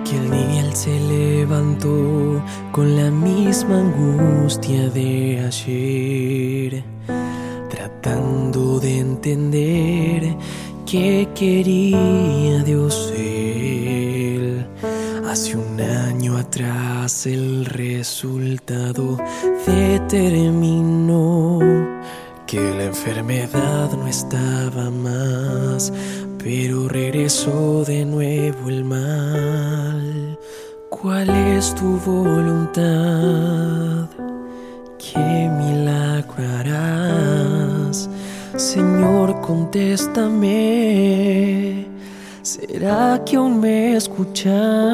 que el nivel se levantó con la misma angustia de ayer, tratando de entender qué quería Dios él. Hace un año atrás el resultado determinó que la enfermedad no estaba más, pero regresó de nuevo el mal. ¿Cuál es tu voluntad? ¿Qué milagro harás? Señor, contéstame. ¿Será que aún me escuchas?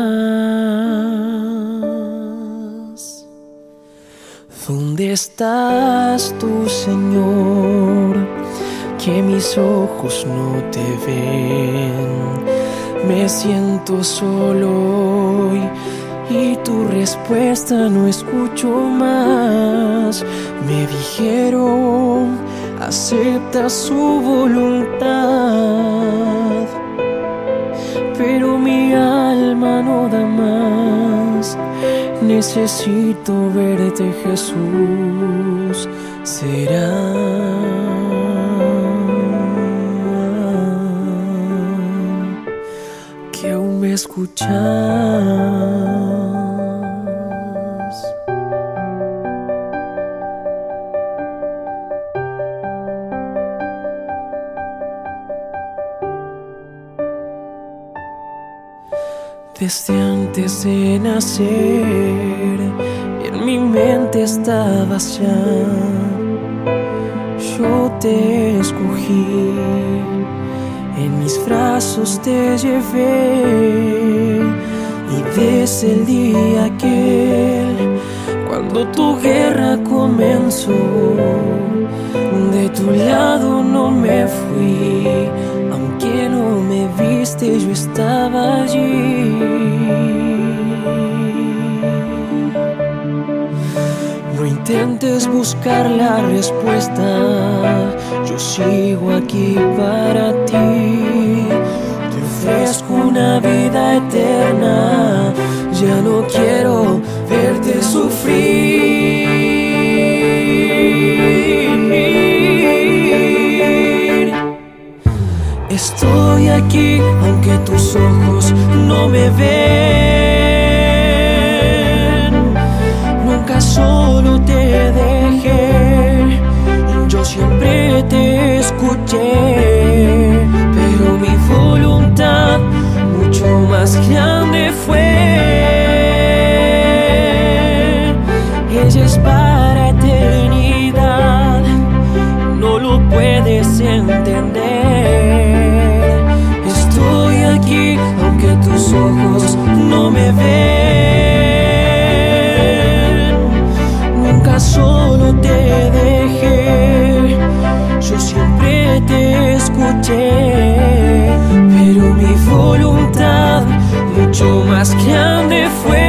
¿Dónde estás tú, Señor? Que mis ojos no te ven. Me siento solo hoy y tu respuesta no escucho más. Me dijeron, acepta su voluntad, pero mi alma no da más. Necesito verte, Jesús. ¿Será que aún me escuchas? Desde antes de nacer, en mi mente estabas ya. Yo te escogí, en mis brazos te llevé. Y desde el día aquel, cuando tu guerra comenzó, de tu lado no me fui. Aunque no me viste, yo estaba allí. No intentes buscar la respuesta, yo sigo aquí para ti. Te ofrezco una vida eterna, ya no quiero verte sufrir. Estoy aquí aunque tus ojos no me ven. Nunca solo te dejé, yo siempre te escuché. Pero mi voluntad mucho más grande fue. Ella es para eternidad, no lo puedes entender. Estoy aquí aunque tus ojos no me ven. Nunca solo te dejé, yo siempre te escuché. Pero mi voluntad mucho más grande fue.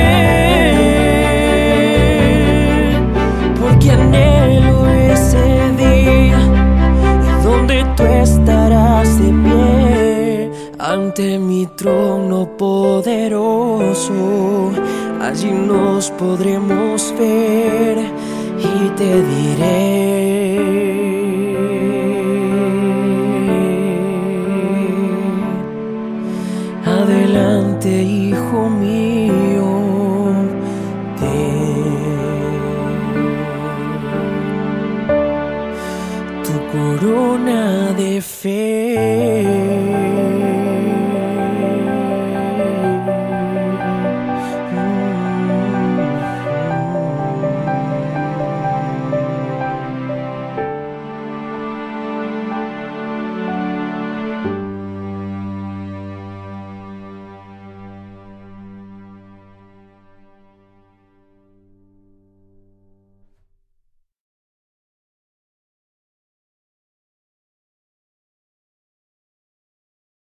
Porque anhelo ese día donde tú estarás de pie ante mi trono poderoso. Allí nos podremos ver y te diré: adelante, hijo mío, ten tu corona de fe.